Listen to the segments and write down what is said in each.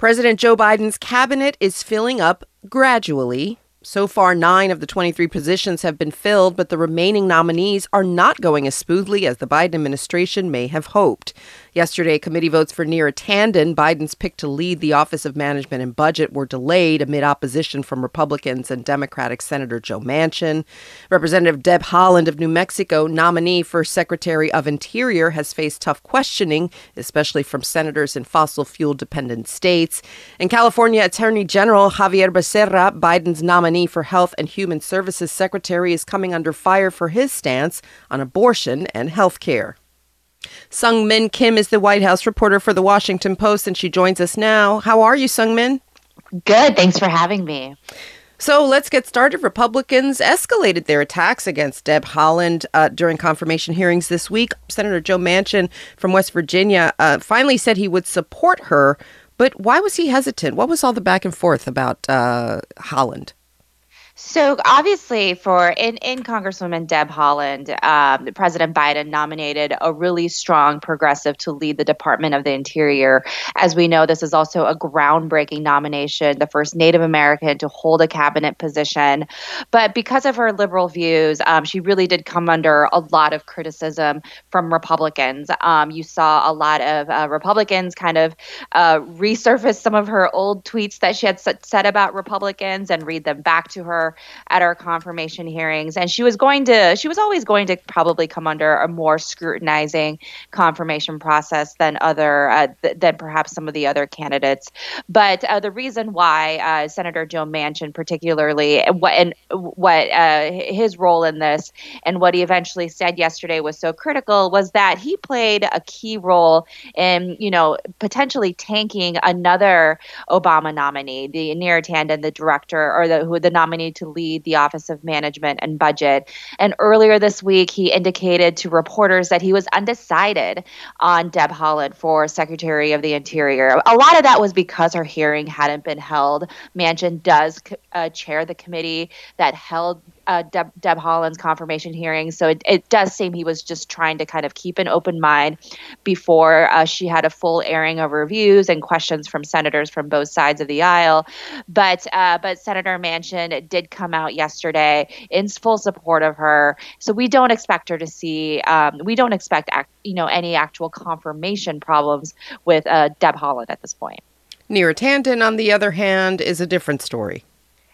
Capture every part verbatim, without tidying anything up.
President Joe Biden's cabinet is filling up gradually. So far, nine of the twenty-three positions have been filled, but the remaining nominees are not going as smoothly as the Biden administration may have hoped. Yesterday, committee votes for Neera Tanden, Biden's pick to lead the Office of Management and Budget, were delayed amid opposition from Republicans and Democratic Senator Joe Manchin. Representative Deb Haaland of New Mexico, nominee for Secretary of Interior, has faced tough questioning, especially from senators in fossil fuel-dependent states. In California, Attorney General Xavier Becerra, Biden's nominee for Health and Human Services Secretary, is coming under fire for his stance on abortion and health care. Sung-Min Kim is the White House reporter for The Washington Post, and she joins us now. How are you, Sung-Min? Good. Thanks for having me. So let's get started. Republicans escalated their attacks against Deb Haaland uh, during confirmation hearings this week. Senator Joe Manchin from West Virginia uh, finally said he would support her. But why was he hesitant? What was all the back and forth about uh, Haaland? So obviously for in, in Congresswoman Deb Haaland, um, President Biden nominated a really strong progressive to lead the Department of the Interior. As we know, this is also a groundbreaking nomination, the first Native American to hold a cabinet position. But because of her liberal views, um, she really did come under a lot of criticism from Republicans. Um, you saw a lot of uh, Republicans kind of uh, resurface some of her old tweets that she had said about Republicans and read them back to her at our confirmation hearings. And she was going to, she was always going to probably come under a more scrutinizing confirmation process than other, uh, th- than perhaps some of the other candidates. But uh, the reason why uh, Senator Joe Manchin particularly, and what, and what uh, his role in this and what he eventually said yesterday was so critical was that he played a key role in, you know, potentially tanking another Obama nominee, the Neera Tanden, the director or the, who the nominee to lead the Office of Management and Budget. And earlier this week, he indicated to reporters that he was undecided on Deb Haaland for Secretary of the Interior. A lot of that was because her hearing hadn't been held. Manchin does uh, chair the committee that held Uh, Deb, Deb Haaland's confirmation hearing. So it, it does seem he was just trying to kind of keep an open mind before uh, she had a full airing of her views and questions from senators from both sides of the aisle. But uh, but Senator Manchin did come out yesterday in full support of her. So we don't expect her to see, um, we don't expect act, you know, any actual confirmation problems with uh, Deb Haaland at this point. Neera Tanden, on the other hand, is a different story.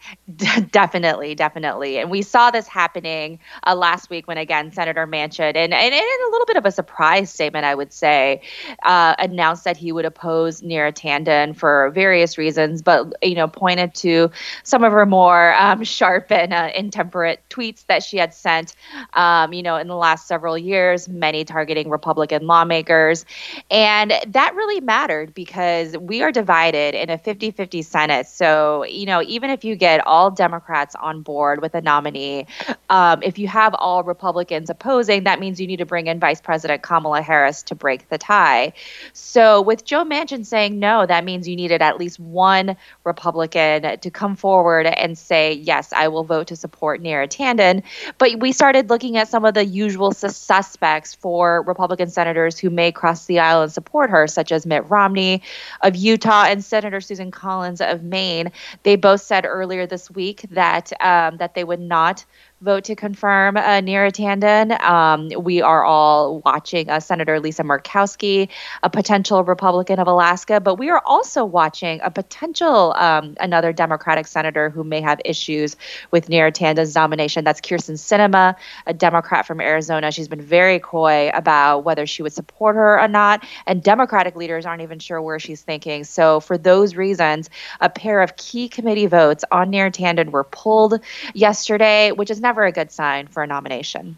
Definitely, definitely. And we saw this happening uh, last week when, again, Senator Manchin, and, and, and a little bit of a surprise statement, I would say, uh, announced that he would oppose Neera Tanden for various reasons, but, you know, pointed to some of her more um, sharp and uh, intemperate tweets that she had sent, um, you know, in the last several years, many targeting Republican lawmakers. And that really mattered because we are divided in a fifty-fifty Senate. So, you know, even if you get all Democrats on board with a nominee, um, if you have all Republicans opposing, that means you need to bring in Vice President Kamala Harris to break the tie. So with Joe Manchin saying no, that means you needed at least one Republican to come forward and say, yes, I will vote to support Neera Tanden. But we started looking at some of the usual sus- suspects for Republican senators who may cross the aisle and support her, such as Mitt Romney of Utah and Senator Susan Collins of Maine. They both said earlier this week that um, that they would not vote to confirm uh, Neera Tanden. Um, we are all watching uh, Senator Lisa Murkowski, a potential Republican of Alaska, but we are also watching a potential um, another Democratic senator who may have issues with Neera Tanden's nomination. That's Kyrsten Sinema, a Democrat from Arizona. She's been very coy about whether she would support her or not, and Democratic leaders aren't even sure where she's thinking. So for those reasons, a pair of key committee votes on Neera Tanden were pulled yesterday, which is never a good sign for a nomination.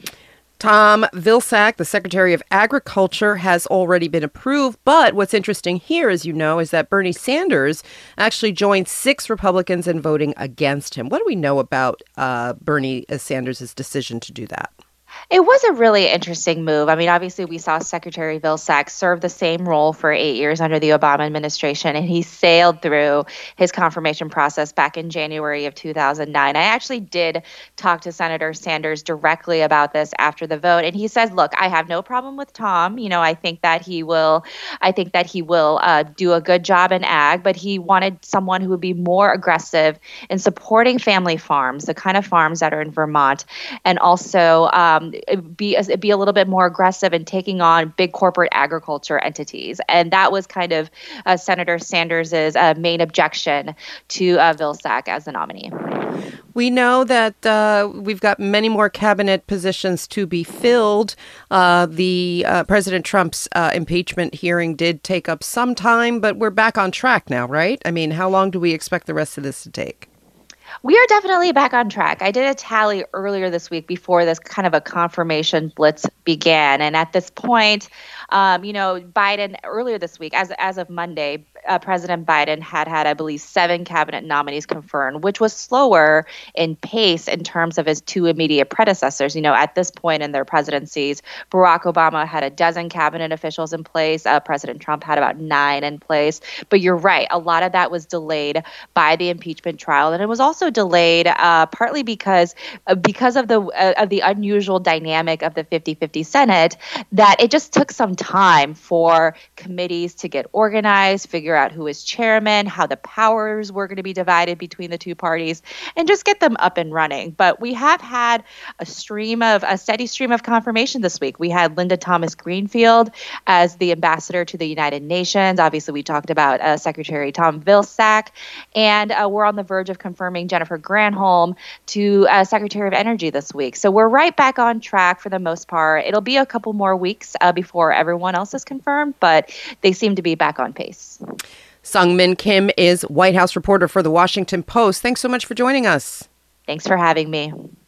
Tom Vilsack, the Secretary of Agriculture, has already been approved. But what's interesting here, as you know, is that Bernie Sanders actually joined six Republicans in voting against him. What do we know about uh, Bernie Sanders' decision to do that? It was a really interesting move. I mean, obviously, we saw Secretary Vilsack serve the same role for eight years under the Obama administration, and he sailed through his confirmation process back in January of two thousand nine. I actually did talk to Senator Sanders directly about this after the vote, and he says, "Look, I have no problem with Tom. You know, I think that he will, I think that he will uh, do a good job in ag, but he wanted someone who would be more aggressive in supporting family farms, the kind of farms that are in Vermont, and also." Um, be be a little bit more aggressive in taking on big corporate agriculture entities. And that was kind of uh, Senator Sanders's uh, main objection to uh, Vilsack as the nominee. We know that uh, we've got many more cabinet positions to be filled. Uh, the uh, President Trump's uh, impeachment hearing did take up some time, but we're back on track now, right? I mean, how long do we expect the rest of this to take? We are definitely back on track. I did a tally earlier this week before this kind of a confirmation blitz began. And at this point, um, you know, Biden earlier this week, as as of Monday, uh, President Biden had had, I believe, seven cabinet nominees confirmed, which was slower in pace in terms of his two immediate predecessors. You know, at this point in their presidencies, Barack Obama had a dozen cabinet officials in place. Uh, President Trump had about nine in place. But you're right. A lot of that was delayed by the impeachment trial. And it was also delayed uh, partly because uh, because of the uh, of the unusual dynamic of the fifty-fifty Senate, that it just took some time for committees to get organized, figure out who is chairman, how the powers were going to be divided between the two parties, and just get them up and running. But we have had a stream of a steady stream of confirmation this week. We had Linda Thomas Greenfield as the ambassador to the United Nations. Obviously, we talked about uh, Secretary Tom Vilsack, and uh, we're on the verge of confirming Jennifer Granholm to uh, Secretary of Energy this week. So we're right back on track for the most part. It'll be a couple more weeks uh, before everyone else is confirmed, but they seem to be back on pace. Seung-Min Kim is White House reporter for The Washington Post. Thanks so much for joining us. Thanks for having me.